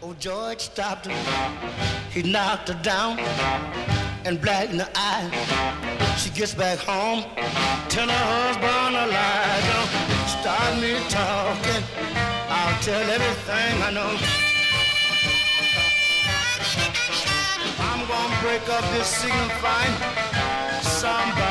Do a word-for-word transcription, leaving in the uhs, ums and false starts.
George stopped her, he knocked her down, and black in the eye. She gets back home, tell her husband a lie. Don't start me talking, I'll tell everything I know. I'm gonna break up this signifying somebody.